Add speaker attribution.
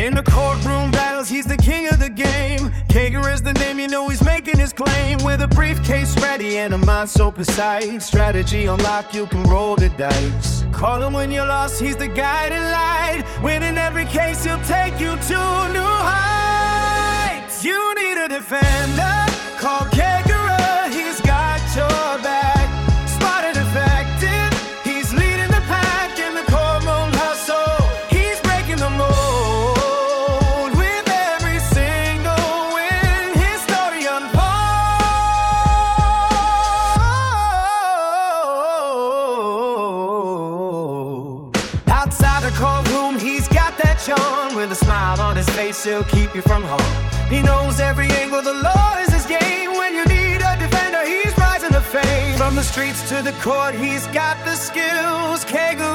Speaker 1: In the courtroom battles, he's the king of the game. Kager is the name, you know he's making his claim. With a briefcase ready and a mind so precise. Strategy on lock, you can roll the dice. Call him when you're lost, he's the guiding light. Winning every case, he'll take you to new heights. You need a defender, call Kager, he's got your back. Spotted effective, he's leading the pack in the courtroom hustle. He's breaking the mold with every single win. His story unfolds. Outside the courtroom, he's got that charm. With a smile on his face, he'll keep you from harm. He knows every angle, the law is his game. When you need a defender, he's rising to fame. From the streets to the court, he's got the skills. Kager